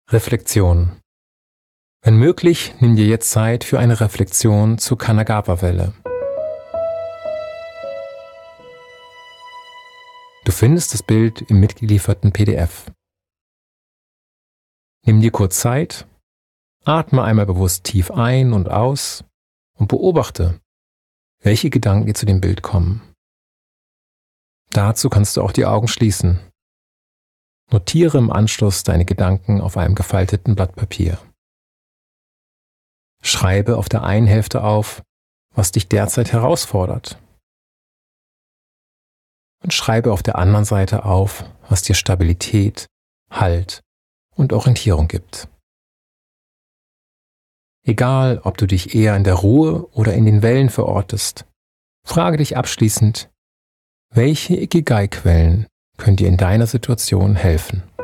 Reflexion. Wenn möglich, nimm dir jetzt Zeit für eine Reflexion zur Kanagawa-Welle. Du findest das Bild im mitgelieferten PDF. Nimm dir kurz Zeit, atme einmal bewusst tief ein und aus und beobachte, welche Gedanken dir zu dem Bild kommen. Dazu kannst du auch die Augen schließen. Notiere im Anschluss deine Gedanken auf einem gefalteten Blatt Papier. Schreibe auf der einen Hälfte auf, was dich derzeit herausfordert. Und schreibe auf der anderen Seite auf, was dir Stabilität, Halt und Orientierung gibt. Egal, ob du dich eher in der Ruhe oder in den Wellen verortest, frage dich abschließend, welche Ikigai-Quellen können dir in deiner Situation helfen?